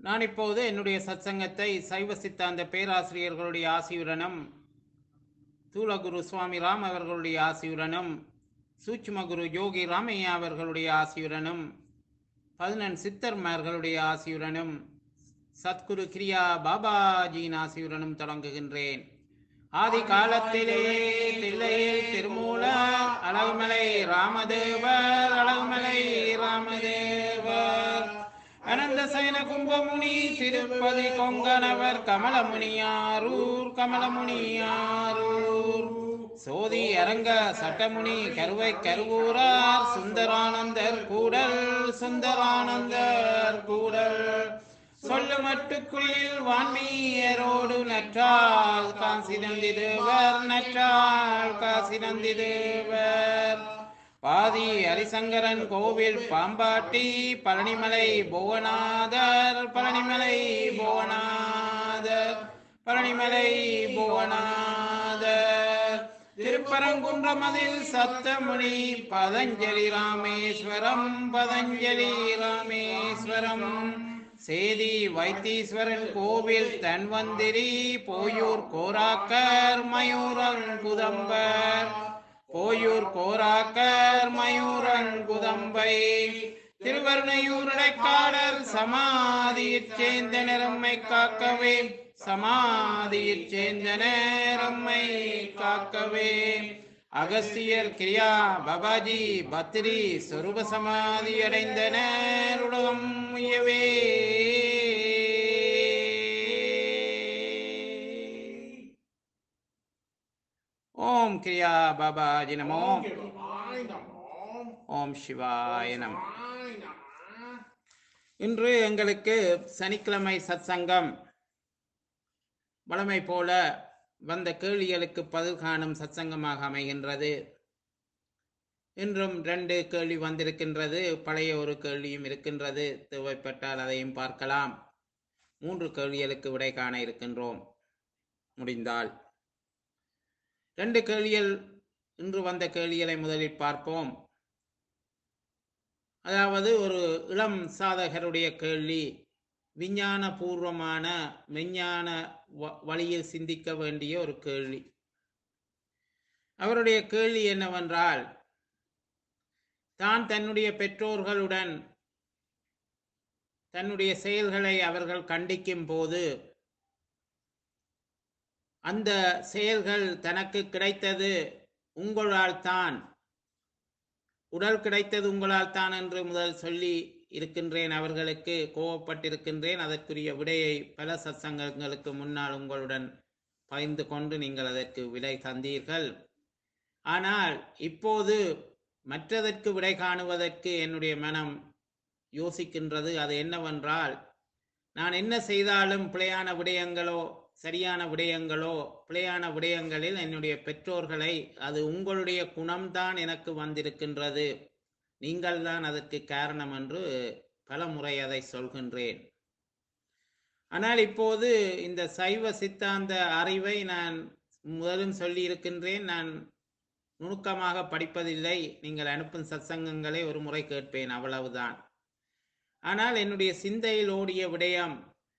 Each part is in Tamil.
நான் இப்போது என்னுடைய சத்சங்கத்தை சைவ சித்தாந்த பேராசிரியர்களுடைய ஆசியுடனும் தூலகுரு சுவாமி ராம் அவர்களுடைய ஆசியுடனும் சூட்சும குரு யோகி ராமையா அவர்களுடைய ஆசியுடனும் 11 சித்தர்மார்களுடைய ஆசியுடனும் சத்குரு கிரியா பாபாஜியின் ஆசியுடனும் தொடங்குகின்றேன். ஆதி காலத்திலே தில்லையில் திருமூலர் அழகுமலை ராமதேவர் அனந்த சயன கும்பமுனி திருப்பதி கொங்கணவர் கமலமுனியாரூர் சோதி அரங்க சட்டமுனி கருவை கருவூரார் சுந்தரானந்தர் கூடல் சொல்லு மட்டுக்குள்ளில் வான்மீயரோடு நற்றால் காசி நந்திதேவர் பாதி ஹரிசங்கரன் கோவில் பாம்பாட்டி பழனிமலை புவனாதர் திருப்பரங்குன்றமதில் சத்தமுனி பதஞ்சலி ராமேஸ்வரம் சேதி வைத்தீஸ்வரன் கோவில் தன்வந்திரி போயூர் கோராக்கர் மயூரங்குதம்பை திருவருணையூருடைக்காடர் சமாதியிற் சேர்ந்த நிறம்மை காக்கவே அகஸ்தியர் கிரியா பாபாஜி பத்ரி சொரூப சமாதி அடைந்தனர் உலகம் உயவே. ஓம் கிரியா பாபாஜி நமோ. ஓம் சிவாய நமோ. இன்று எங்களுக்கு சனிக்கிழமை சத்சங்கம் வழமை போல வந்த கேள்விகளுக்கு பதில் காணும் சத்சங்கமாக அமைகின்றது. இன்றும் 2 கேள்வி வந்திருக்கின்றது. பழைய ஒரு கேள்வியும் இருக்கின்றது. தேவைப்பட்டால் அதையும் பார்க்கலாம். 3 கேள்விகளுக்கு விடை காண இருக்கின்றோம் முடிந்தால். 2 கேள்விகள் இன்று வந்த கேள்விகளை முதலில் பார்ப்போம். அதாவது ஒரு இளம் சாதகருடைய கேள்வி, விஞ்ஞான பூர்வமான மெஞ்ஞான வழியில் சிந்திக்க வேண்டிய ஒரு கேள்வி. அவருடைய கேள்வி என்னவென்றால், தான் தன்னுடைய பெற்றோர்களுடன் தன்னுடைய செயல்களை அவர்கள் கண்டிக்கும் போது அந்த செயல்கள் தனக்கு கிடைத்தது உங்களால் தான், உடல் கிடைத்தது உங்களால் தான் என்று முதல் சொல்லி இருக்கின்றேன். அவர்களுக்கு கோவப்பட்டிருக்கின்றேன். அதற்குரிய விடையை பல சத்சங்கங்களுக்கு முன்னால் உங்களுடன் பகிர்ந்து கொண்டு நீங்கள் அதற்கு விடை தந்தீர்கள். ஆனால் இப்போது மற்றதற்கு விடை காணுவதற்கு என்னுடைய மனம் யோசிக்கின்றது. அது என்னவென்றால், நான் என்ன செய்தாலும் பிழையான விடயங்களோ சரியான விடயங்களோ, பிழையான விடயங்களில் என்னுடைய பெற்றோர்களை, அது உங்களுடைய குணம்தான் எனக்கு வந்திருக்கின்றது, நீங்கள் தான் அதற்கு காரணம் என்று பல முறை அதை சொல்கின்றேன். ஆனால் இப்போது இந்த சைவ சித்தாந்த அறிவை நான் முதலும் சொல்லி இருக்கின்றேன். நான் நுணுக்கமாக படிப்பதில்லை. நீங்கள் அனுப்பும் சத்சங்கங்களை ஒரு முறை கேட்பேன், அவ்வளவுதான். ஆனால் என்னுடைய சிந்தையில் ஓடிய விடயம்,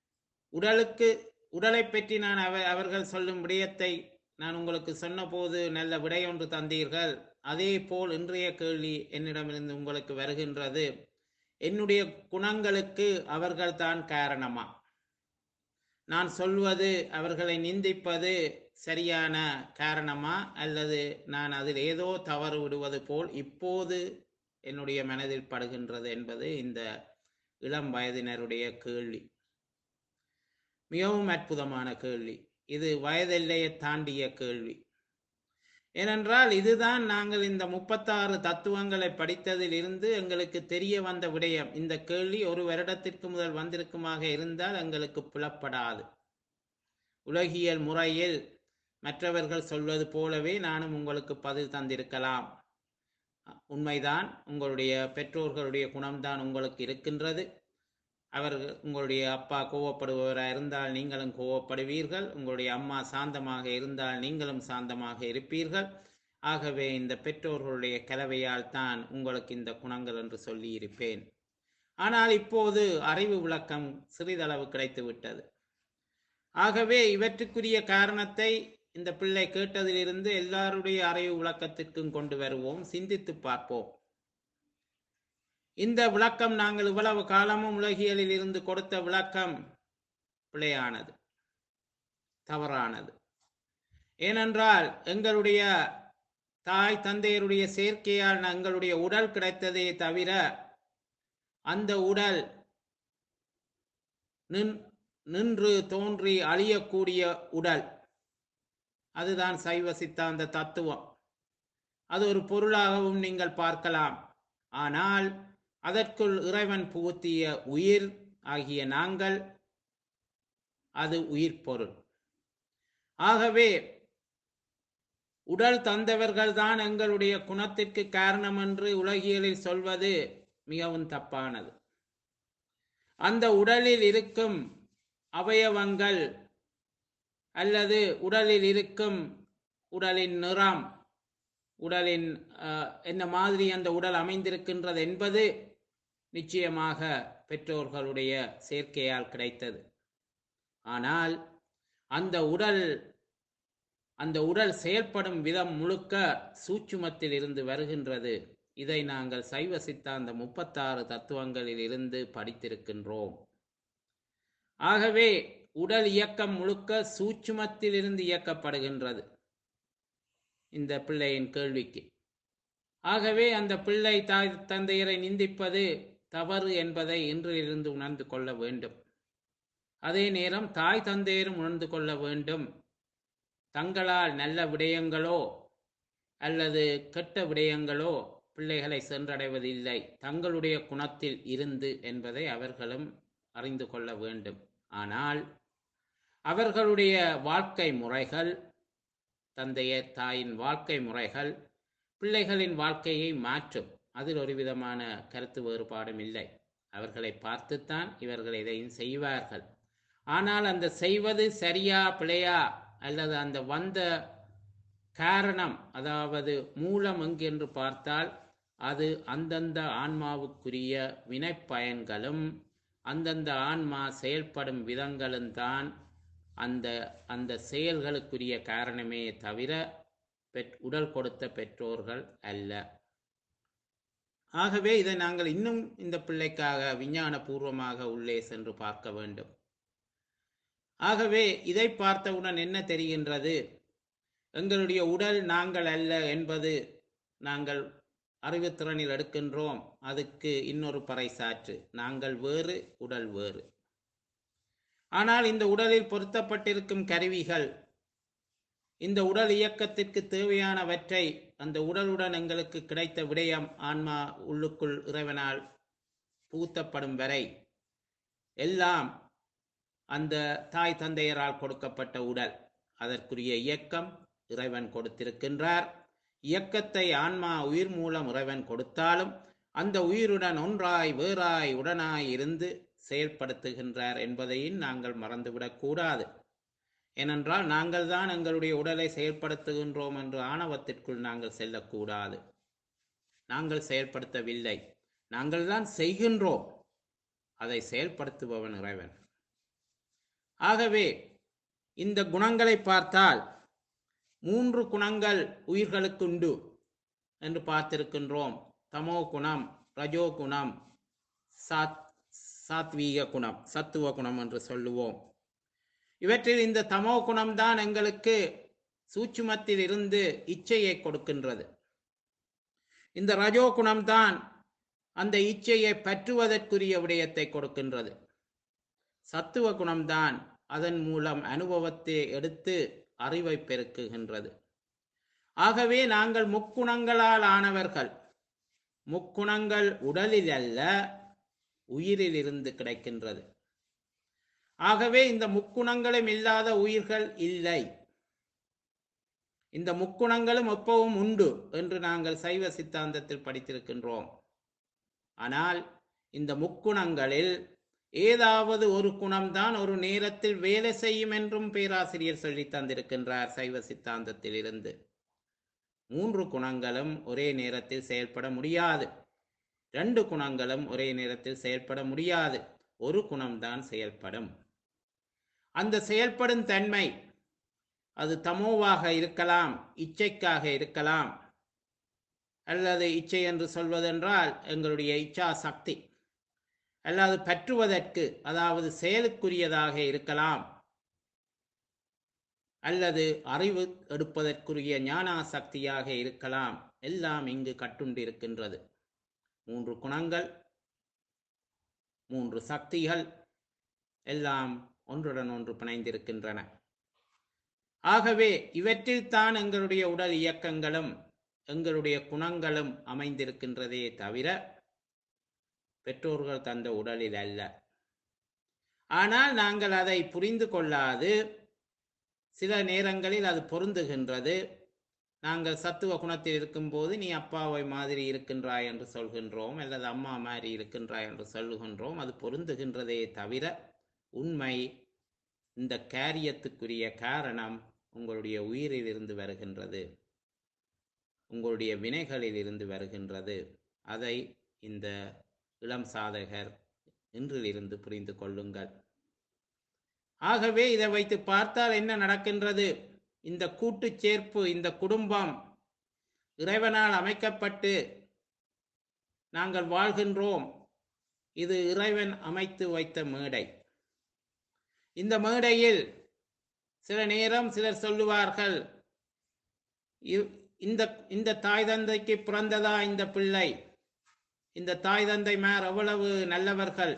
உடலை பற்றி நான் அவர்கள் சொல்லும் விடயத்தை நான் உங்களுக்கு சொன்ன போது நல்ல விடை ஒன்று தந்தீர்கள். அதே போல் இன்றைய கேள்வி என்னிடமிருந்து உங்களுக்கு வருகின்றது, என்னுடைய குணங்களுக்கு அவர்கள் தான் காரணமா? நான் சொல்வது, அவர்களை நிந்திப்பது சரியான காரணமா, அல்லது நான் அதில் ஏதோ தவறு விடுவது போல் இப்போது என்னுடைய மனதில் படுகின்றது என்பது இந்த இளம் வயதினருடைய கேள்வி. மிகவும் அற்புதமான கேள்வி. இது வயதெல்லையை தாண்டிய கேள்வி. ஏனென்றால் இதுதான் நாங்கள் இந்த 36 தத்துவங்களை படித்ததில் இருந்து எங்களுக்கு தெரிய வந்த விடயம். இந்த கேள்வி 1 வருடத்திற்கு முதல் வந்திருக்குமாக இருந்தால் எங்களுக்கு புலப்படாது. உலகியல் முறையில் மற்றவர்கள் சொல்வது போலவே நானும் உங்களுக்கு பதில் தந்திருக்கலாம். உண்மைதான், உங்களுடைய பெற்றோர்களுடைய குணம்தான் உங்களுக்கு இருக்கின்றது. அவர்கள், உங்களுடைய அப்பா கோவப்படுபவராக இருந்தால் நீங்களும் கோவப்படுவீர்கள். உங்களுடைய அம்மா சாந்தமாக இருந்தால் நீங்களும் சாந்தமாக இருப்பீர்கள். ஆகவே இந்த பெற்றோர்களுடைய கலவையால் தான் உங்களுக்கு இந்த குணங்கள் என்று சொல்லி இருப்பேன். ஆனால் இப்போது அறிவு விளக்கம் சிறிதளவு கிடைத்துவிட்டது. ஆகவே இவற்றுக்குரிய காரணத்தை இந்த பிள்ளை கேட்டதிலிருந்து எல்லாருடைய அறிவு விளக்கத்திற்கும் கொண்டு வருவோம், சிந்தித்து பார்ப்போம். இந்த விளக்கம் நாங்கள் இவ்வளவு காலமும் உலகியலில் இருந்து கொடுத்த விளக்கம் பிழையானது, தவறானது. ஏனென்றால் எங்களுடைய தாய் தந்தையருடைய சேர்க்கையால் எங்களுடைய உடல் கிடைத்ததே தவிர அந்த உடல் நின்று தோன்றி அழியக்கூடிய உடல், அதுதான் சைவ சித்தாந்த தத்துவம். அது ஒரு பொருளாகவும் நீங்கள் பார்க்கலாம். ஆனால் அதற்குள் இறைவன் புகுத்திய உயிர் ஆகிய நாங்கள், அது உயிர் பொருள். ஆகவே உடல் தந்தவர்கள் தான் எங்களுடைய குணத்திற்கு காரணம் என்று உலகியலில் சொல்வது மிகவும் தப்பானது. அந்த உடலில் இருக்கும் அவயவங்கள் அல்லது உடலில் இருக்கும் உடலின் நிறம், உடலின் என்ன மாதிரி அந்த உடல் அமைந்திருக்கின்றது என்பது நிச்சயமாக பெற்றோர்களுடைய சேர்க்கையால் கிடைத்தது. ஆனால் அந்த உடல் செயல்படும் விதம் முழுக்க சூட்சுமத்தில் இருந்து வருகின்றது. இதை நாங்கள் சைவ சித்தாந்த 36 தத்துவங்களில் இருந்து படித்திருக்கின்றோம். ஆகவே உடல் இயக்கம் முழுக்க சூட்சுமத்தில் இருந்து இயக்கப்படுகின்றது இந்த பிள்ளையின் கேள்விக்கு. ஆகவே அந்த பிள்ளை தாய் தந்தையரை நிந்திப்பது தவறு என்பதை இன்றிலிருந்து உணர்ந்து கொள்ள வேண்டும். அதே நேரம் தாய் தந்தையரும் உணர்ந்து கொள்ள வேண்டும். தங்களால் நல்ல விடயங்களோ அல்லது கெட்ட விடயங்களோ பிள்ளைகளை சென்றடைவதில்லை, தங்களுடைய குணத்தில் இருந்து என்பதை அவர்களும் அறிந்து கொள்ள வேண்டும். ஆனால் அவர்களுடைய வாழ்க்கை முறைகள், தந்தையர் தாயின் வாழ்க்கை முறைகள் பிள்ளைகளின் வாழ்க்கையை மாற்றும். அதில் ஒரு விதமான கருத்து வேறுபாடும் இல்லை. அவர்களை பார்த்துத்தான் இவர்கள் இதையும் செய்வார்கள். ஆனால் அந்த செய்வது சரியா பிழையா அல்லது அந்த வந்த காரணம், அதாவது மூலம் எங்கென்று பார்த்தால் அது அந்தந்த ஆன்மாவுக்குரிய வினைப்பயன்களும் அந்தந்த ஆன்மா செயல்படும் விதங்களும் தான் அந்த செயல்களுக்குரிய காரணமே தவிர உடல் கொடுத்த பெற்றோர்கள் அல்ல. ஆகவே இதை நாங்கள் இன்னும் இந்த பிள்ளைக்காக விஞ்ஞான பூர்வமாக உள்ளே சென்று பார்க்க வேண்டும். ஆகவே இதை பார்த்தவுடன் என்ன தெரிகின்றது? எங்களுடைய உடல் நாங்கள் அல்ல என்பது நாங்கள் அறிவுத்திறனில் எடுக்கின்றோம். அதுக்கு இன்னொரு பறைசாற்று, நாங்கள் வேறு, உடல் வேறு. ஆனால் இந்த உடலில் பொருத்தப்பட்டிருக்கும் கருவிகள் இந்த உடல் இயக்கத்திற்கு தேவையானவற்றை, அந்த உடலுடன் எங்களுக்கு கிடைத்த விடயம் ஆன்மா உள்ளுக்குள் இறைவனால் புகுத்தப்படும் வரை எல்லாம் அந்த தாய் தந்தையரால் கொடுக்கப்பட்ட உடல். அதற்குரிய இயக்கம் இறைவன் கொடுத்திருக்கின்றார். இயக்கத்தை ஆன்மா உயிர் மூலம் இறைவன் கொடுத்தாலும் அந்த உயிருடன் ஒன்றாய் வேறாய் உடனாய் இருந்து செயல்படுத்துகின்றார் என்பதையும் நாங்கள் மறந்துவிடக் கூடாது. ஏனென்றால் நாங்கள் தான் எங்களுடைய உடலை செயல்படுத்துகின்றோம் என்று ஆணவத்திற்குள் நாங்கள் செல்லக்கூடாது. நாங்கள் செயல்படுத்தவில்லை, நாங்கள் தான் செய்கின்றோம். அதை செயல்படுத்துபவன் இறைவன். ஆகவே இந்த குணங்களை பார்த்தால் 3 குணங்கள் உயிர்களுக்கு உண்டு என்று பார்த்திருக்கின்றோம். தமோ குணம், ரஜோ குணம், சாத்வீக குணம், சத்துவ குணம் என்று சொல்லுவோம். இவற்றில் இந்த தமோ குணம்தான் எங்களுக்கு சூட்சுமத்தில் இருந்து இச்சையை கொடுக்கின்றது. இந்த ரஜோ குணம்தான் அந்த இச்சையை பற்றுவதற்குரிய விடயத்தை கொடுக்கின்றது. சத்துவ குணம்தான் அதன் மூலம் அனுபவத்தை எடுத்து அறிவை பெருக்குகின்றது. ஆகவே நாங்கள் முக்குணங்களால் ஆனவர்கள். முக்குணங்கள் உடலில் அல்ல, உயிரில் இருந்து கிடைக்கின்றது. ஆகவே இந்த முக்குணங்களும் இல்லாத உயிர்கள் இல்லை. இந்த முக்குணங்களும் எப்பவும் உண்டு என்று நாங்கள் சைவ சித்தாந்தத்தில் படித்திருக்கின்றோம். ஆனால் இந்த முக்குணங்களில் ஏதாவது ஒரு குணம்தான் ஒரு நேரத்தில் வேலை செய்யும் என்றும் பேராசிரியர் சொல்லி தந்திருக்கின்றார் சைவ சித்தாந்தத்தில் இருந்து. 3 குணங்களும் ஒரே நேரத்தில் செயல்பட முடியாது. 2 குணங்களும் ஒரே நேரத்தில் செயல்பட முடியாது. ஒரு குணம்தான் செயல்படும். அந்த செயல்படும் தன்மை அது தமோவாக இருக்கலாம், இச்சைக்காக இருக்கலாம், அல்லது இச்சை என்று சொல்வதென்றால் எங்களுடைய இச்சா சக்தி, அல்லது பற்றுவதற்கு அதாவது செயலுக்குரியதாக இருக்கலாம், அல்லது அறிவு எடுப்பதற்குரிய ஞானா சக்தியாக இருக்கலாம். எல்லாம் இங்கு கட்டுண்டு இருக்கின்றது. 3 குணங்கள், 3 சக்திகள் எல்லாம் ஒன்றுடன் ஒன்று பிணைந்திருக்கின்றன. ஆகவே இவற்றில் தான் எங்களுடைய உடல் இயக்கங்களும் எங்களுடைய குணங்களும் அமைந்திருக்கின்றதே தவிர பெற்றோர்கள் தந்த உடலில் அல்ல. ஆனால் நாங்கள் அதை புரிந்து கொள்ளாது சில நேரங்களில் அது பொருந்துகின்றது. நாங்கள் சத்துவ குணத்தில் இருக்கும்போது நீ அப்பாவை மாதிரி இருக்கின்றாய் என்று சொல்கின்றோம், அல்லது அம்மா மாதிரி இருக்கின்றாய் என்று சொல்லுகின்றோம். அது பொருந்துகின்றதே தவிர உண்மை இந்த காரியத்துக்குரிய காரணம் உங்களுடைய உயிரில் இருந்து வருகின்றது, உங்களுடைய வினைகளில் இருந்து வருகின்றது. அதை இந்த இளம் சாதகர் இன்றிலிருந்து புரிந்து கொள்ளுங்கள். ஆகவே இதை வைத்து பார்த்தால் என்ன நடக்கின்றது? இந்த கூட்டு சேர்ப்பு, இந்த குடும்பம் இறைவனால் அமைக்கப்பட்டு நாங்கள் வாழ்கின்றோம். இது இறைவன் அமைத்து வைத்த மேடை. இந்த மேடையில் சில நேரம் சிலர் சொல்லுவார்கள், இந்த தாய் தந்தைக்கு பிறந்ததா இந்த பிள்ளை, இந்த தாய் தந்தைமார் எவ்வளவு நல்லவர்கள்,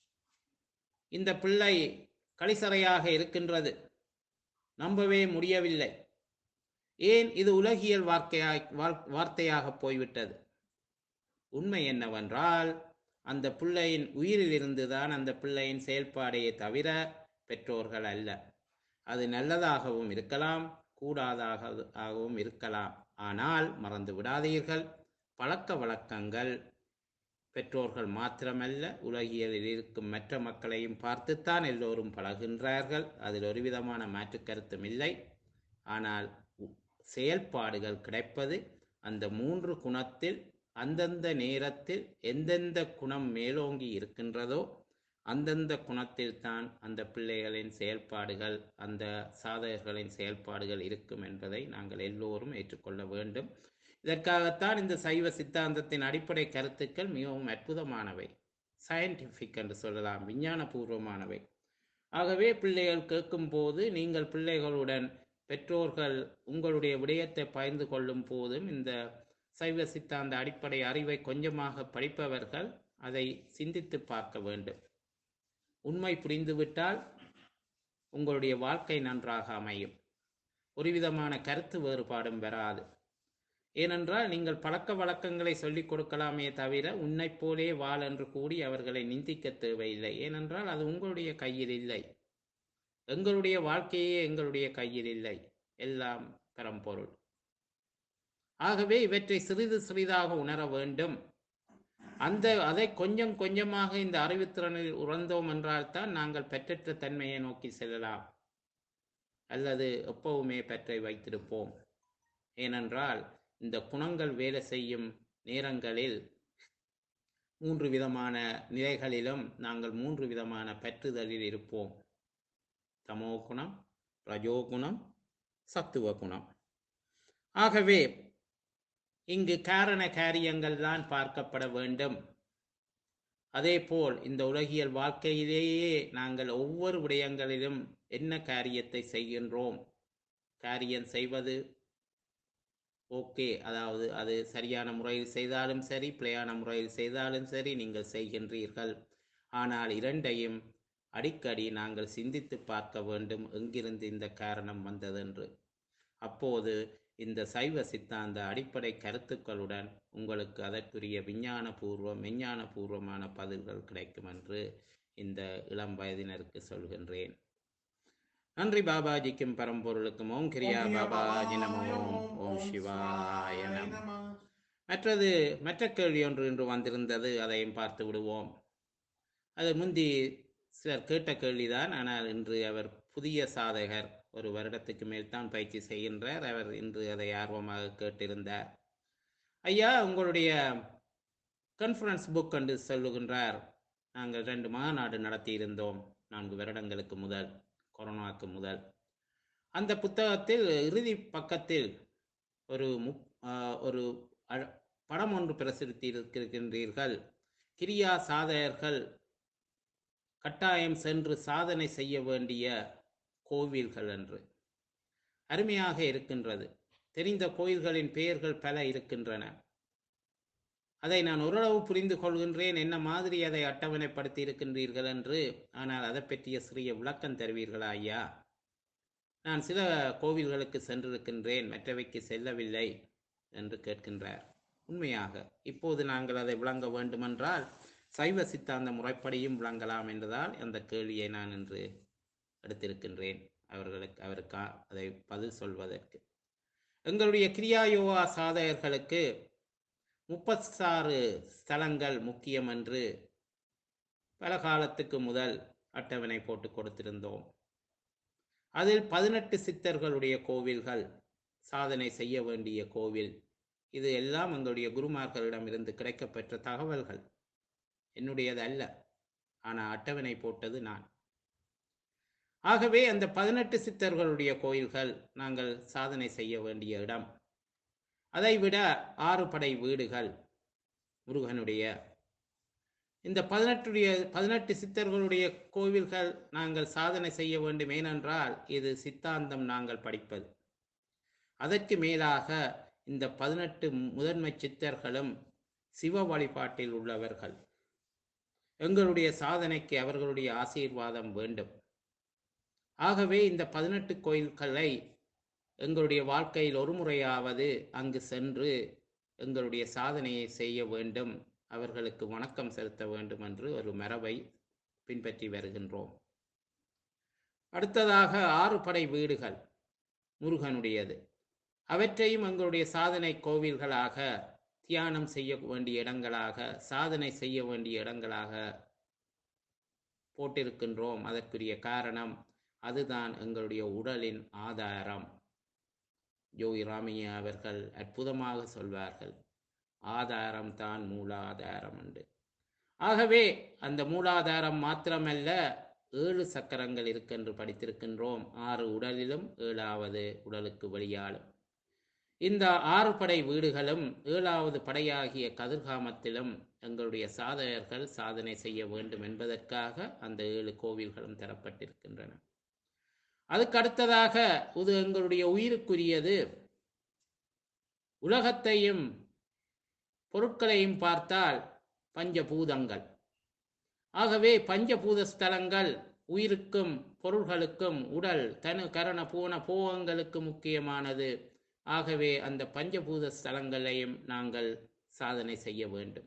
இந்த பிள்ளை கலிசறையாக இருக்கின்றது, நம்பவே முடியவில்லை. ஏன்? இது உலகியல் வார்த்தையாக போய்விட்டது. உண்மை என்னவென்றால் அந்த பிள்ளையின் உயிரில் இருந்துதான் அந்த பிள்ளையின் செயல்பாடையே தவிர பெற்றோர்கள் அல்ல. அது நல்லதாகவும் இருக்கலாம், கூடாதாகவும் இருக்கலாம். ஆனால் மறந்து விடாதீர்கள், பழக்க வழக்கங்கள் பெற்றோர்கள் மாத்திரமல்ல, உலகியலில் இருக்கும் மற்ற மக்களையும் பார்த்துத்தான் எல்லோரும் பழகின்றார்கள். அதில் ஒரு விதமான மாற்று கருத்தும் இல்லை. ஆனால் செயல்பாடுகள் கிடைப்பது அந்த 3 குணத்தில் அந்தந்த நேரத்தில் எந்தெந்த குணம் மேலோங்கி இருக்கின்றதோ அந்தந்த குணத்தில் தான் அந்த பிள்ளைகளின் செயல்பாடுகள், அந்த சாதகர்களின் செயல்பாடுகள் இருக்கும் என்பதை நாங்கள் எல்லோரும் ஏற்றுக்கொள்ள வேண்டும். இதற்காகத்தான் இந்த சைவ சித்தாந்தத்தின் அடிப்படை கருத்துக்கள் மிகவும் அற்புதமானவை, சயின்டிஃபிக் என்று சொல்லலாம், விஞ்ஞானபூர்வமானவை. ஆகவே பிள்ளைகள் கேட்கும் போது, நீங்கள் பிள்ளைகளுடன் பெற்றோர்கள் உங்களுடைய விடயத்தை பகிர்ந்து கொள்ளும் போதும் இந்த சைவ சித்தாந்த அடிப்படை அறிவை கொஞ்சமாக படிப்பவர்கள் அதை சிந்தித்து பார்க்க வேண்டும். உண்மை புரிந்துவிட்டால் உங்களுடைய வாழ்க்கை நன்றாக அமையும். ஒரு விதமான கருத்து வேறுபாடும் வராது. ஏனென்றால் நீங்கள் பழக்க வழக்கங்களை சொல்லிக் கொடுக்கலாமே தவிர உன்னை போலே வாழ் என்று கூடி அவர்களை நிந்திக்க தேவையில்லை. ஏனென்றால் அது உங்களுடைய கையில் இல்லை. எங்களுடைய வாழ்க்கையே எங்களுடைய கையில் இல்லை, எல்லாம் பரம்பொருள். ஆகவே இவற்றை சிறிது சிறிதாக உணர வேண்டும். அதை கொஞ்சம் கொஞ்சமாக இந்த அறிவுத்திறனில் உணர்ந்தோம் என்றால்தான் நாங்கள் பெற்றற்ற தன்மையை நோக்கி செல்லலாம், அல்லது எப்பவுமே பெற்றை வைத்திருப்போம். ஏனென்றால் இந்த குணங்கள் வேலை செய்யும் நேரங்களில் 3 விதமான நிலைகளிலும் நாங்கள் 3 விதமான பற்றுதலில் இருப்போம். தமோ குணம், ரஜோகுணம், சத்துவ குணம். ஆகவே இங்கு காரண காரியங்கள் தான் பார்க்கப்பட வேண்டும். அதேபோல் இந்த உலகியல் வாழ்க்கையிலேயே நாங்கள் ஒவ்வொரு விடயங்களிலும் என்ன காரியத்தை செய்கின்றோம், காரியம் செய்வது ஓகே, அதாவது அது சரியான முறையில் செய்தாலும் சரி, பிழையான முறையில் செய்தாலும் சரி நீங்கள் செய்கின்றீர்கள். ஆனால் இரண்டையும் அடிக்கடி நாங்கள் சிந்தித்து பார்க்க வேண்டும், எங்கிருந்து இந்த காரணம் வந்ததென்று. அப்போது இந்த சைவ சித்தாந்த அடிப்படை கருத்துக்களுடன் உங்களுக்கு அதற்குரிய விஞ்ஞானபூர்வமான பதில்கள் கிடைக்கும் என்று இந்த இளம் வயதினருக்கு சொல்கின்றேன். நன்றி பாபாஜிக்கும் பரம்பொருளுக்கும். ஓம் கிரியா பாபாஜி நமோ. ஓம் சிவாய நம. மற்ற கேள்வி ஒன்று இன்று வந்திருந்தது, அதையும் பார்த்து விடுவோம். அது முந்தி சிலர் கேட்ட கேள்விதான். ஆனால் இன்று அவர் புதிய சாதகர், 1 வருடத்துக்கு மேல் தான் பயிற்சி செய்கின்றார். அவர் இன்று அதை ஆர்வமாக கேட்டிருந்தார். ஐயா, உங்களுடைய கான்ஃபரன்ஸ் புக் என்று சொல்லுகின்றார். நாங்கள் 2 மாநாடு நடத்தியிருந்தோம் 4 வருடங்களுக்கு முதல், கொரோனாவுக்கு முதல். அந்த புத்தகத்தில் இறுதி பக்கத்தில் ஒரு ஒரு படம் ஒன்று பிரசுரித்திருக்கின்றீர்கள். கிரியா சாதகர்கள் கட்டாயம் சென்று சாதனை செய்ய வேண்டிய கோவில்கள் என்று. அருமையாக இருக்கின்றது. தெரிந்த கோயில்களின் பெயர்கள் பல இருக்கின்றன. அதை நான் ஓரளவு புரிந்து கொள்கின்றேன், என்ன மாதிரி அதை அட்டவணைப்படுத்தி இருக்கின்றீர்கள் என்று. ஆனால் அதை பற்றிய சிறிய விளக்கம் தருவீர்களா ஐயா? நான் சில கோவில்களுக்கு சென்றிருக்கின்றேன், மற்றவைக்கு செல்லவில்லை என்று கேட்கின்றார். உண்மையாக இப்போது நாங்கள் அதை விளங்க வேண்டுமென்றால் சைவ சித்தாந்த முறைப்படியும் விளங்கலாம் என்றதால் அந்த கேள்வியை நான் இன்று எடுத்திருக்கின்றேன் அவருக்கு அதை பதில் சொல்வதற்கு. எங்களுடைய கிரியா யோகா சாதகர்களுக்கு 36 ஸ்தலங்கள் முக்கியம் என்று பல காலத்துக்கு முதல் அட்டவணை போட்டு கொடுத்திருந்தோம். அதில் 18 சித்தர்களுடைய கோவில்கள் சாதனை செய்ய வேண்டிய கோவில். இது எல்லாம் எங்களுடைய குருமார்களிடம் இருந்து கிடைக்கப்பெற்ற தகவல்கள், என்னுடையது அல்ல. ஆனால் அட்டவணை போட்டது நான். ஆகவே அந்த 18 சித்தர்களுடைய கோயில்கள் நாங்கள் சாதனை செய்ய வேண்டிய இடம். அதைவிட 6 படை வீடுகள் முருகனுடைய. இந்த 18 சித்தர்களுடைய கோவில்கள் நாங்கள் சாதனை செய்ய வேண்டும். ஏனென்றால் இது சித்தாந்தம் நாங்கள் படிப்பது. அதற்கு மேலாக இந்த 18 முதன்மை சித்தர்களும் சிவ வழிபாட்டில் உள்ளவர்கள். எங்களுடைய சாதனைக்கு அவர்களுடைய ஆசீர்வாதம் வேண்டும். ஆகவே இந்த 18 கோயில்களை எங்களுடைய வாழ்க்கையில் ஒரு முறையாவது அங்கு சென்று எங்களுடைய சாதனையை செய்ய வேண்டும், அவர்களுக்கு வணக்கம் செலுத்த வேண்டும் என்று ஒரு மரபை பின்பற்றி வருகின்றோம். அடுத்ததாக 6 படை வீடுகள் முருகனுடையது. அவற்றையும் எங்களுடைய சாதனை கோவில்களாக, தியானம் செய்ய வேண்டிய இடங்களாக, சாதனை செய்ய வேண்டிய இடங்களாக போட்டிருக்கின்றோம். அதற்குரிய காரணம் அதுதான் எங்களுடைய உடலின் ஆதாரம். யோகி ராமையா அவர்கள் அற்புதமாக சொல்வார்கள், ஆதாரம் தான் மூலாதாரம் என்று. ஆகவே அந்த மூலாதாரம் மாத்திரமல்ல, 7 சக்கரங்கள் இருக்கென்று படித்திருக்கின்றோம். 6 உடலிலும் 7வது உடலுக்கு வெளியாலும். இந்த 6 படை வீடுகளும் 7வது படையாகிய கதிர்காமத்திலும் எங்களுடைய சாதகர்கள் சாதனை செய்ய வேண்டும் என்பதற்காக அந்த 7 கோவில்களும் தரப்பட்டிருக்கின்றன. அதுக்கு அடுத்ததாக இது எங்களுடைய உயிருக்குரியது. உலகத்தையும் பொருட்களையும் பார்த்தால் பஞ்சபூதங்கள். ஆகவே பஞ்சபூத ஸ்தலங்கள் உயிருக்கும் பொருள்களுக்கும் உடல் தனு கரண பூன போகங்களுக்கு முக்கியமானது. ஆகவே அந்த பஞ்சபூத ஸ்தலங்களையும் நாங்கள் சாதனை செய்ய வேண்டும்.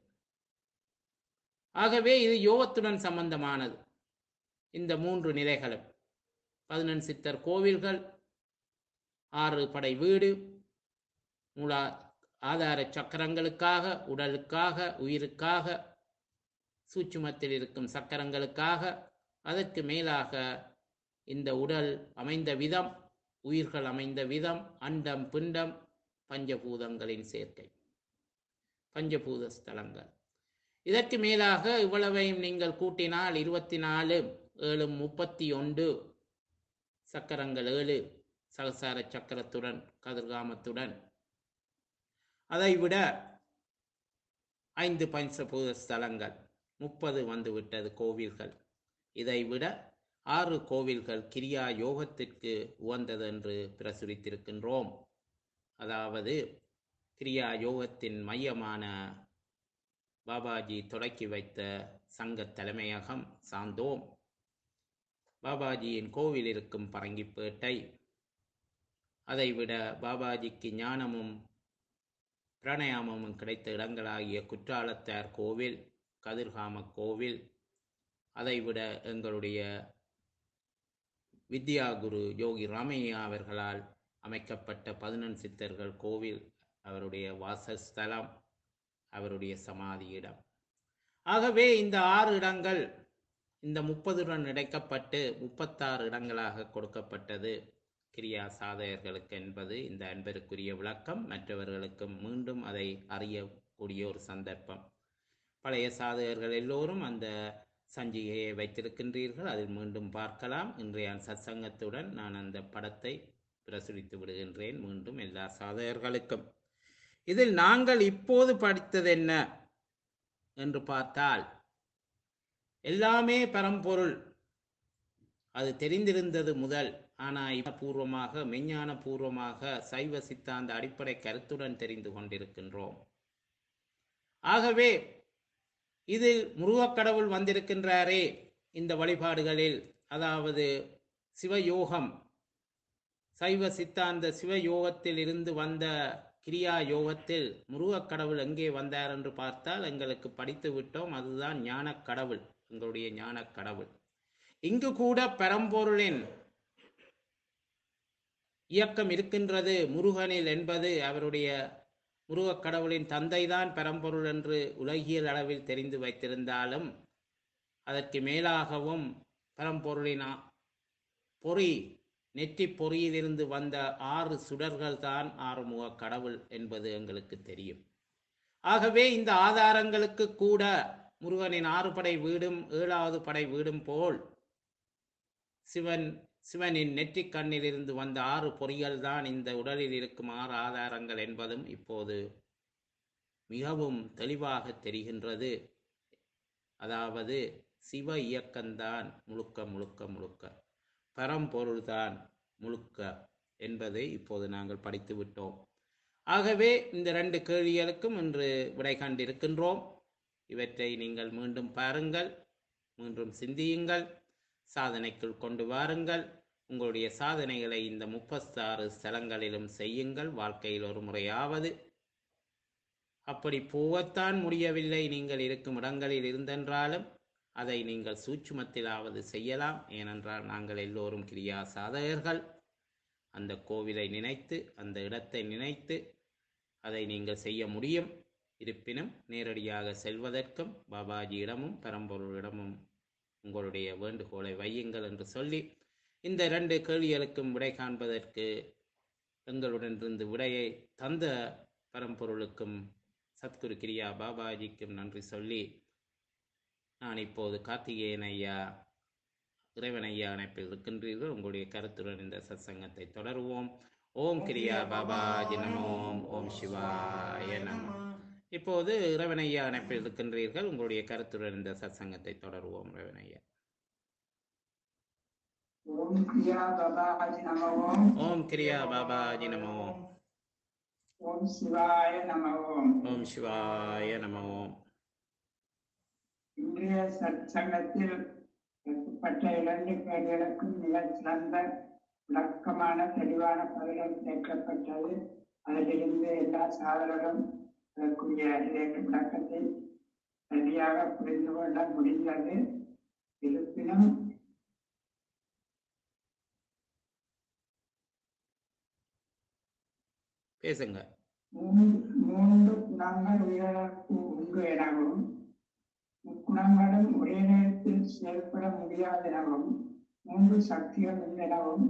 ஆகவே இது யோகத்துடன் சம்பந்தமானது. இந்த 3 நிலைகளும் 18 சித்தர் கோவில்கள், 6 படை வீடு, மூலா ஆதார சக்கரங்களுக்காக, உடலுக்காக, உயிருக்காக, சூட்சுமத்தில் இருக்கும் சக்கரங்களுக்காக, அதற்கு மேலாக இந்த உடல் அமைந்த விதம், உயிர்கள் அமைந்த விதம், அண்டம் பிண்டம், பஞ்சபூதங்களின் சேர்க்கை, பஞ்சபூத ஸ்தலங்கள். இதற்கு மேலாக இவ்வளவையும் நீங்கள் கூட்டினால் 24 7 31 சக்கரங்கள் 7 சகசார சக்கரத்துடன் கதிர்காமத்துடன். அதைவிட 5 பஞ்சபூத ஸ்தலங்கள் 30 வந்துவிட்டது கோவில்கள். இதைவிட 6 கோவில்கள் கிரியா யோகத்திற்கு உகந்தது என்று பிரசுரித்திருக்கின்றோம். அதாவது கிரியா யோகத்தின் மையமான பாபாஜி தொடக்கி வைத்த சங்க தலைமையகம் சாந்தோம், பாபாஜியின் கோவில் இருக்கும் பரங்கிப்பேட்டை, அதைவிட பாபாஜிக்கு ஞானமும் பிராணயாமமும் கிடைத்த இடங்களாகிய குற்றாலத்தார் கோவில், கதிர்காம கோவில், அதைவிட எங்களுடைய வித்யாகுரு யோகி ராமையா அவர்களால் அமைக்கப்பட்ட 18 சித்தர்கள் கோவில், அவருடைய வாசஸ்தலம், அவருடைய சமாதி இடம். ஆகவே இந்த 6 இடங்கள் இந்த 30உடன் இணைக்கப்பட்டு 36 இடங்களாக கொடுக்கப்பட்டது கிரியா சாதகர்களுக்கு என்பது இந்த அன்பருக்குரிய விளக்கம். மற்றவர்களுக்கும் மீண்டும் அதை அறியக்கூடிய ஒரு சந்தர்ப்பம். பழைய சாதகர்கள் எல்லோரும் அந்த சஞ்சிகையை வைத்திருக்கின்றீர்கள், அதில் மீண்டும் பார்க்கலாம். இன்றைய சத்சங்கத்துடன் நான் அந்த படத்தை பிரசுரித்து விடுகின்றேன் மீண்டும் எல்லா சாதகர்களுக்கும். இதில் நாங்கள் இப்போது படித்தது என்ன என்று பார்த்தால், எல்லாமே பரம்பொருள், அது தெரிந்திருந்தது முதல். ஆனால் பூர்வமாக மெஞ்ஞான பூர்வமாக சைவ சித்தாந்த அடிப்படை கருத்துடன் தெரிந்து கொண்டிருக்கின்றோம். ஆகவே இதில் முருகக்கடவுள் வந்திருக்கின்றாரே இந்த வழிபாடுகளில், அதாவது சிவயோகம், சைவ சித்தாந்த சிவயோகத்தில் இருந்து வந்த கிரியா யோகத்தில் முருகக்கடவுள் எங்கே வந்தார் என்று பார்த்தால் எங்களுக்கு படித்து விட்டோம். அதுதான் ஞானக் கடவுள், எங்களுடைய ஞானக் கடவுள். இங்கு கூட பரம்பொருளின் இயக்கம் இருக்கின்றது முருகனில் என்பது அவருடைய முருகக் கடவுளின் தந்தைதான் பரம்பொருள் என்று உலகியல் அளவில் தெரிந்து வைத்திருந்தாலும், அதற்கு மேலாகவும் பரம்பொருளின் பொறி, நெற்றி பொறியிலிருந்து வந்த 6 சுடர்கள் தான் ஆறுமுக கடவுள் என்பது எங்களுக்கு தெரியும். ஆகவே இந்த ஆதாரங்களுக்கு கூட முருகனின் 6 படை வீடும் 7வது படை வீடும் போல் சிவனின் நெற்றிக் கண்ணில் இருந்து வந்த 6 பொறிகள் தான் இந்த உடலில் இருக்கும் 6 ஆதாரங்கள் என்பதும் இப்போது மிகவும் தெளிவாக தெரிகின்றது. அதாவது சிவ இயக்கம்தான் முழுக்க முழுக்க முழுக்க, பரம்பொருள்தான் முழுக்க என்பதை இப்போது நாங்கள் படித்து விட்டோம். ஆகவே இந்த 2 கேள்விகளுக்கும் இன்று விடை கண்டிருக்கின்றோம். இவற்றை நீங்கள் மீண்டும் பாருங்கள், மீண்டும் சிந்தியுங்கள், சாதனைக்குள் கொண்டு வாருங்கள். உங்களுடைய சாதனைகளை இந்த 36 ஸ்தலங்களிலும் செய்யுங்கள், வாழ்க்கையில் ஒரு முறையாவது. அப்படி போகத்தான் முடியவில்லை நீங்கள் இருக்கும் இடங்களில் இருந்தென்றாலும் அதை நீங்கள் சூட்சுமத்திலாவது செய்யலாம். ஏனென்றால் நாங்கள் எல்லோரும் கிரியா சாதகர்கள். அந்த கோவிலை நினைத்து, அந்த இடத்தை நினைத்து அதை நீங்கள் செய்ய முடியும். இருப்பினும் நேரடியாக செல்வதற்கும் பாபாஜியிடமும் பரம்பொருளிடமும் உங்களுடைய வேண்டுகோளை வையுங்கள் என்று சொல்லி, இந்த 2 கேள்விகளுக்கும் விடை காண்பதற்கு எங்களுடன் இருந்து விடையை தந்த பரம்பொருளுக்கும் சத்குரு கிரியா பாபாஜிக்கும் நன்றி சொல்லி, நான் இப்போது கார்த்திகேயன் ஐயா, இறைவன் ஐயா அணைப்பில் இருக்கின்றீர்கள். உங்களுடைய கருத்துடன் இந்த சத்சங்கத்தை தொடருவோம். ஓம் கிரியா பாபாஜி நமோம். ஓம் சிவாய நம. இப்போது இறைவன் ஐயா அணைப்பில் இருக்கின்றீர்கள். உங்களுடைய கருத்துடன் இந்த சத்சங்கத்தை தொடருவோம். இறைவன் ஐயா. ஓம் கிரியா பாபாஜி நமோம். ஓம் கிரியா பாபாஜி நமோம். ஓம் சிவாய நமோம். ஓம் சிவாய நமோம். இன்றைய சத்சங்கத்தில் எடுக்கப்பட்ட 2 கேள்விகளுக்கும் மிகச் சிறந்த விளக்கமான தெளிவான பதில்கள் கேட்கப்பட்டது. அதிலிருந்து எல்லா சாதகரும் அதற்குரிய விளக்கத்தை சரியாக புரிந்து கொள்ள முடிந்தது. இருப்பினும் பேசுங்க. 3 குணங்கள் உயிரிழப்பு உண்டு எனவும், முக்குணங்களும் ஒரே நேரத்தில் செயல்பட முடியாது எனவும், 3 சக்திகள் எனவும்,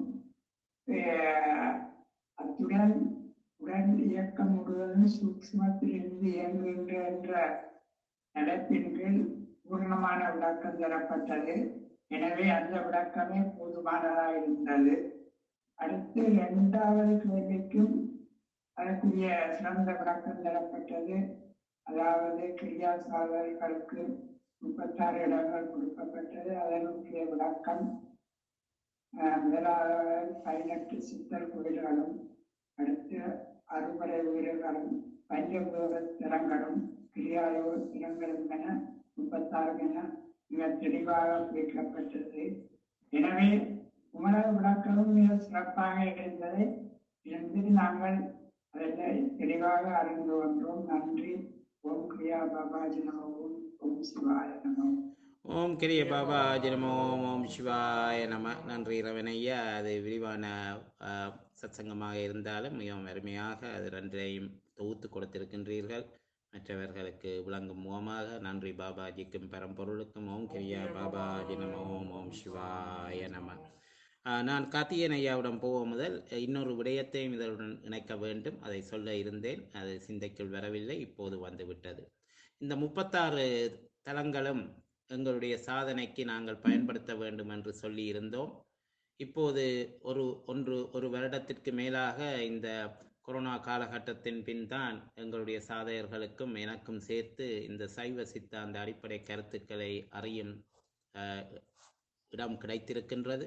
அத்துடன் உடல் இயக்கம் முழுவதும் சூக்ஷ்மத்திலிருந்து இயங்குகின்ற என்ற நிலத்தின் கீழ் பூர்ணமான விளக்கம் தரப்பட்டது. எனவே அந்த விளக்கமே போதுமானதாக இருந்தது. அடுத்து 2வது கேள்விக்கும் அதற்குரிய சிறந்த விளக்கம் தரப்பட்டது. அதாவது கிரியா சாதகர்களுக்கு 36 இடங்கள் கொடுக்கப்பட்டது. அதனுடைய விளக்கம் முதலாவது 18 சித்தர் கோயில்களும், அடுத்து 6 வீடுகளும், பஞ்சபூத திறங்களும், கிரியாயோக திறங்களும் என 36 என மிக தெளிவாக குறிக்கப்பட்டது. எனவே உமது விளக்கமும் மிக சிறப்பாக இருந்ததை நாங்கள் அதை தெளிவாக அறிந்து கொண்டோம். நன்றி. ஓம் கிரியா பாபாஜி நமோம். ஓம் சிவாய நமோம். ஓம் கிரிய பாபாஜி நமோம். ஓம் சிவாய நம. நன்றி ரவணையா. அது விரிவான சத்சங்கமாக இருந்தாலும் மிகவும் அருமையாக அது 2ஐயும் தொகுத்து கொடுத்திருக்கின்றீர்கள். மற்றவர்களுக்கு விளங்கும் முகமாக நன்றி பாபாஜிக்கும் பரம்பொருளுக்கும். ஓம் கிரியா பாபாஜி நமோம். ஓம் சிவாய நம. நான் கார்த்திகேயன் ஐயாவிடம் போவோம் முதல் இன்னொரு விடயத்தையும் இதனுடன் இணைக்க வேண்டும். அதை சொல்ல இருந்தேன், அது சிந்தைக்குள் வரவில்லை, இப்போது வந்துவிட்டது. இந்த 36 தலங்களும் எங்களுடைய சாதனைக்கு நாங்கள் பயன்படுத்த வேண்டும் என்று சொல்லி இருந்தோம். இப்போது ஒரு வருடத்திற்கு மேலாக இந்த கொரோனா காலகட்டத்தின் பின் தான் எங்களுடைய சாதகர்களுக்கும் எனக்கும் சேர்த்து இந்த சைவ சித்தாந்த அடிப்படை கருத்துக்களை அறியும் அஹ், இடம் கிடைத்திருக்கின்றது.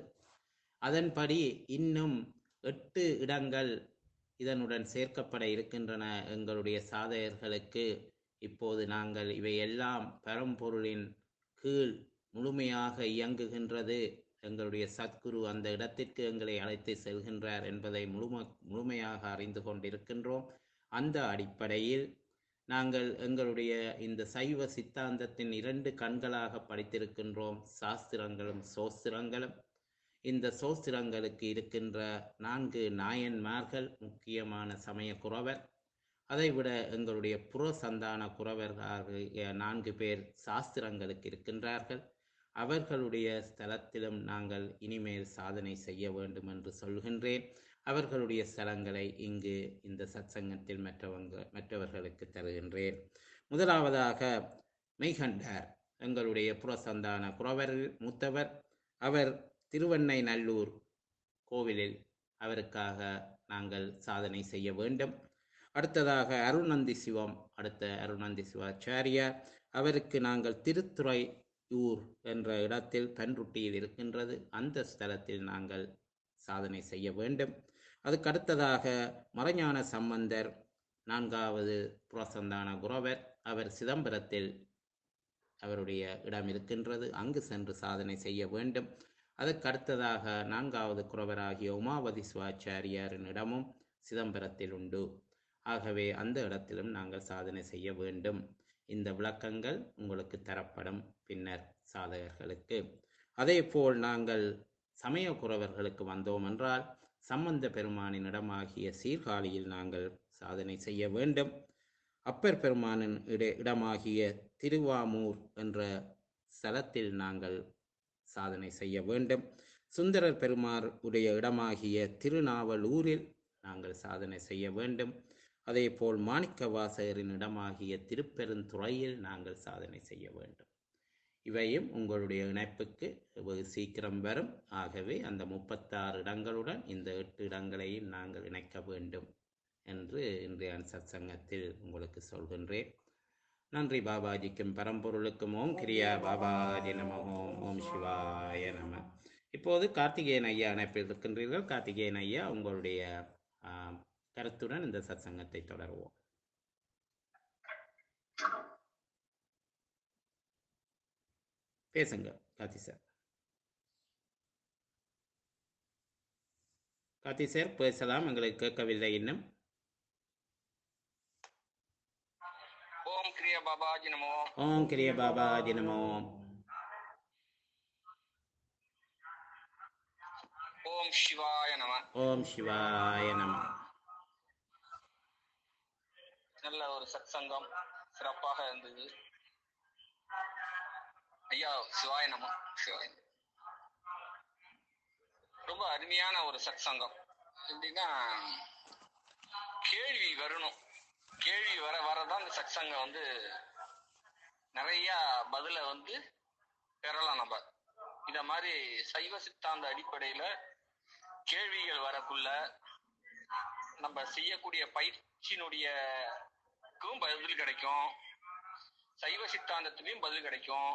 அதன்படி இன்னும் 8 இடங்கள் இதனுடன் சேர்க்கப்பட இருக்கின்றன எங்களுடைய சாதகர்களுக்கு. இப்போது நாங்கள் இவையெல்லாம் பரம்பொருளின் கீழ் முழுமையாக இயங்குகின்றது. எங்களுடைய சத்குரு அந்த இடத்திற்கு எங்களை அழைத்து செல்கின்றார் என்பதை முழுமையாக அறிந்து கொண்டிருக்கின்றோம். அந்த அடிப்படையில் நாங்கள் எங்களுடைய இந்த சைவ சித்தாந்தத்தின் 2 கண்களாக படித்திருக்கின்றோம், சாஸ்திரங்களும் சோஸ்திரங்களும். இந்த சோஸ்திரங்களுக்கு இருக்கின்ற 4 நாயன்மார்கள், முக்கியமான சமய குரவர். அதைவிட எங்களுடைய புற சந்தான குரவர்களாகிய 4 பேர் சாஸ்திரங்களுக்கு இருக்கின்றார்கள். அவர்களுடைய ஸ்தலத்திலும் நாங்கள் இனிமேல் சாதனை செய்ய வேண்டும் என்று சொல்கின்றேன். அவர்களுடைய ஸ்தலங்களை இங்கு இந்த சத்சங்கத்தில் மற்றவர்களுக்கு தருகின்றேன். முதலாவதாக மெய்கண்டார், எங்களுடைய புறசந்தான குரவரில் மூத்தவர். அவர் திருவெண்ணை நல்லூர் கோவிலில், அவருக்காக நாங்கள் சாதனை செய்ய வேண்டும். அடுத்ததாக அருணந்தி சிவம், அடுத்த அருணந்தி சிவாச்சாரியார். அவருக்கு நாங்கள் திருத்துறையூர் என்ற இடத்தில் பன்ருட்டியில் இருக்கின்றது, அந்த ஸ்தலத்தில் நாங்கள் சாதனை செய்ய வேண்டும். அதுக்கு அடுத்ததாக மறைஞான சம்பந்தர், 4வது புறசந்தான குரவர். அவர் சிதம்பரத்தில் அவருடைய இடம் இருக்கின்றது, அங்கு சென்று சாதனை செய்ய வேண்டும். அதற்கு அடுத்ததாக 4வது குரவராகிய உமாவதி சிவாச்சாரியாரின் இடமும் சிதம்பரத்தில் உண்டு. ஆகவே அந்த இடத்திலும் நாங்கள் சாதனை செய்ய வேண்டும். இந்த விளக்கங்கள் உங்களுக்கு தரப்படும் பின்னர் சாதகர்களுக்கு. அதே போல் நாங்கள் சமய குரவர்களுக்கு வந்தோம் என்றால், சம்பந்த பெருமானின் இடமாகிய சீர்காழியில் நாங்கள் சாதனை செய்ய வேண்டும். அப்பர் பெருமானின் இடமாகிய திருவாமூர் என்ற ஸ்தலத்தில் நாங்கள் சாதனை செய்ய வேண்டும். சுந்தரர் பெருமார் உடைய இடமாகிய திருநாவலூரில் நாங்கள் சாதனை செய்ய வேண்டும். அதே போல் மாணிக்க வாசகரின் இடமாகிய திருப்பெருந்துறையில் நாங்கள் சாதனை செய்ய வேண்டும். இவையும் உங்களுடைய இணைப்புக்கு வெகு சீக்கிரம் வரும். ஆகவே அந்த 36 இடங்களுடன் இந்த 8 இடங்களையும் நாங்கள் இணைக்க வேண்டும் என்று இன்றைய சத்சங்கத்தில் உங்களுக்கு சொல்கின்றேன். நன்றி பாபாஜிக்கும் பரம்பொருளுக்கும். ஓம் கிரியா பாபாஜி நம. ஓம் சிவாய நம. இப்போது கார்த்திகேயன் ஐயா இணைப்பில் இருக்கின்றீர்கள். கார்த்திகேயன் ஐயா, உங்களுடைய கருத்துடன் இந்த சத்சங்கத்தை தொடருவோம். பேசுங்க கார்த்தி சார். கார்த்தி சார் பேசலாம், எங்களுக்கு கேட்கவில்லை இன்னும். ஓம் கிரிய பாபாஜி நமோ. ஓம் கிரிய பாபாஜி நமோ. ஓம் சிவாய நம. ஓம் சிவாய நம. நல்ல ஒரு சத்சங்கம், சிறப்பாக இருந்தது. ஐயா சிவாய நம. சிவாய நம. ரொம்ப அருமையான ஒரு சத்சங்கம். எப்படின்னா, கேள்வி வரணும். கேள்வி வரதான் இந்த சத்சங்கம் நிறைய பதில பெறலாம். நம்ம இத மாதிரி சைவ சித்தாந்த அடிப்படையில கேள்விகள் வரக்குள்ள நம்ம செய்யக்கூடிய பயிற்சியினுடையக்கும் பதில் கிடைக்கும், சைவ சித்தாந்தத்திலையும் பதில் கிடைக்கும்.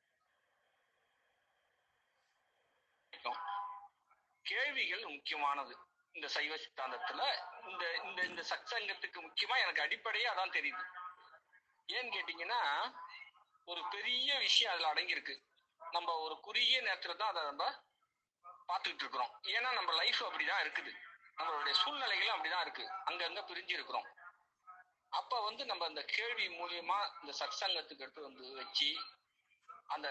கேள்விகள் முக்கியமானது இந்த சைவ சித்தாந்தத்துல. இந்த சத்சங்கத்துக்கு முக்கியமா எனக்கு அடிப்படையே அதான் தெரியுது. ஏன்னு கேட்டீங்கன்னா, ஒரு பெரிய விஷயம் அதுல அடங்கியிருக்கு. நம்ம ஒரு குறுகிய நேரத்துல தான் அதை நம்ம பார்த்துக்கிட்டு இருக்கிறோம். ஏன்னா நம்ம லைஃப் அப்படிதான் இருக்குது, நம்மளுடைய சூழ்நிலைகளும் அப்படிதான் இருக்கு, அங்கங்க பிரிஞ்சு இருக்கிறோம். அப்ப நம்ம அந்த கேள்வி மூலியமா இந்த சத்சங்கத்துக்கு எடுத்து வச்சு அந்த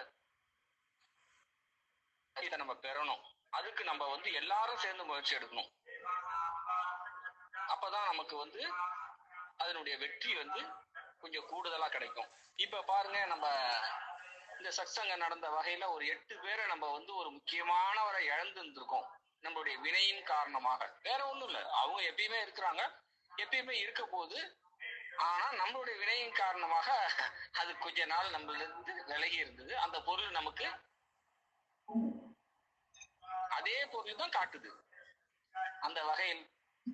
இதை நம்ம பெறணும். அதுக்கு நம்ம எல்லாரும் சேர்ந்து முயற்சி எடுக்கணும். அப்பதான் நமக்கு அதனுடைய வெற்றி கொஞ்சம் கூடுதலா கிடைக்கும். இப்ப பாருங்க, நம்ம இந்த சத்சங்கம் நடந்த வகையில ஒரு 8 பேரை நம்ம ஒரு முக்கியமானவரை இழந்து இருந்திருக்கோம் நம்மளுடைய வினையின் காரணமாக. வேற ஒண்ணும் இல்ல, அவங்க எப்பயுமே இருக்கிறாங்க, எப்பயுமே இருக்க போது ஆனா நம்மளுடைய வினையின் காரணமாக அது கொஞ்ச நாள் நம்மளிருந்து விலகி இருந்தது. அந்த பொருள் நமக்கு அதே பொருள் தான் காட்டுது. அந்த வகையில்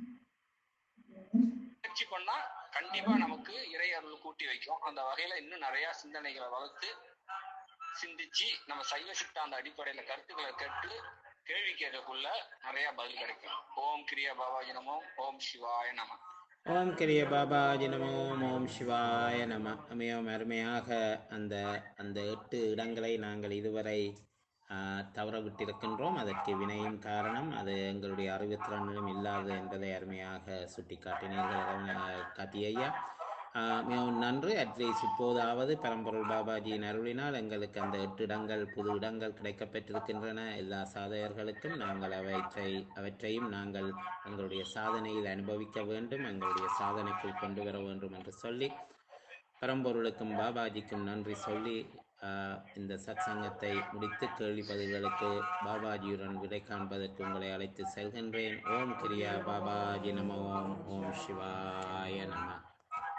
முயற்சி பண்ணா கண்டிப்பா நமக்கு இறை அருள் கூட்டி வைக்கும். அந்த வகையில இன்னும் நிறைய சிந்தனைகளை வளர்த்து சிந்திச்சு நம்ம சைவ சித்தாந்த அடிப்படையில கருத்துக்களை கேட்டு கேள்வி கேட்கக்குள்ள நிறைய பதில் கிடைக்கும். ஓம் கிரியா பாபாஜி நமோ. ஓம் சிவாய நம. ஓம் கிரிய பாபாஜி நமோ. ஓம் சிவாய நம. மிகவும் அருமையாக அந்த அந்த 8 இடங்களை நாங்கள் இதுவரை தவற விட்டிருக்கின்றோம். அதற்கு வினையும் காரணம், அது எங்களுடைய அறிவுத்திறனிலும் இல்லாது என்பதை அருமையாக சுட்டிக்காட்டினீர்கள் காட்டிய. மிகவும் நன்று. அட்லீஸ்ட் இப்போதாவது பரம்பொருள் பாபாஜியின் அருளினால் எங்களுக்கு அந்த 8 இடங்கள், புது இடங்கள் கிடைக்கப்பெற்றிருக்கின்றன. எல்லா சாதகர்களுக்கும் நாங்கள் அவற்றையும் நாங்கள் எங்களுடைய சாதனையில் அனுபவிக்க வேண்டும், எங்களுடைய சாதனைக்குள் கொண்டு வர வேண்டும் என்று சொல்லி பரம்பொருளுக்கும் பாபாஜிக்கும் நன்றி சொல்லி இந்த சத்சங்கத்தை முடித்து கேள்வி பதில்களுக்கு பாபாஜியுடன் விடை காண்பதற்கு உங்களை அழைத்து செல்கின்றேன். ஓம் கிரியா பாபாஜி நம. ஓம் சிவாய நம.